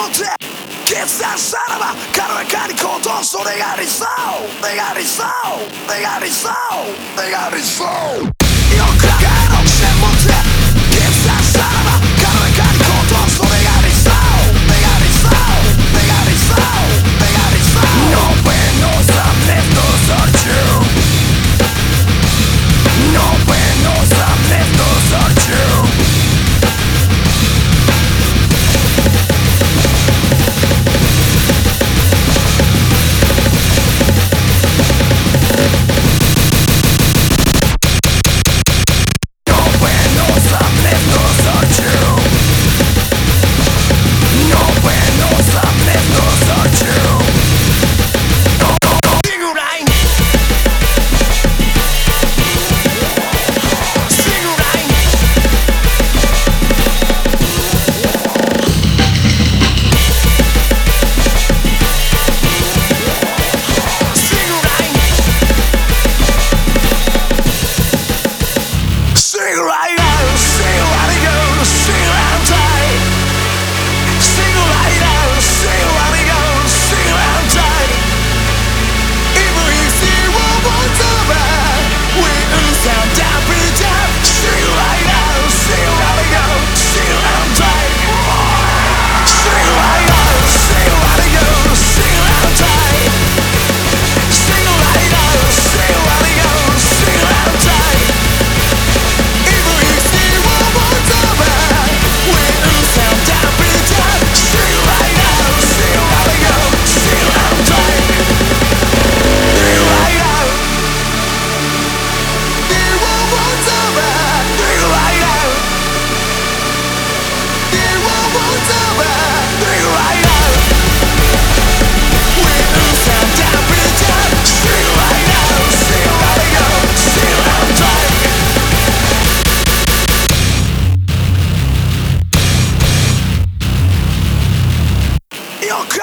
持って決断さらば軽やかに行動それが理想願が理想願が理想願が理想よくあがの専門で決断さらば軽やかに行動それが理想願が理想願が理想願が理想 No pain, no sadness, no solitude No pain, no sadness, no solitude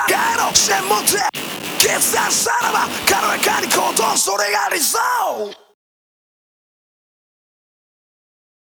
決断さらば軽やかに行動それが理想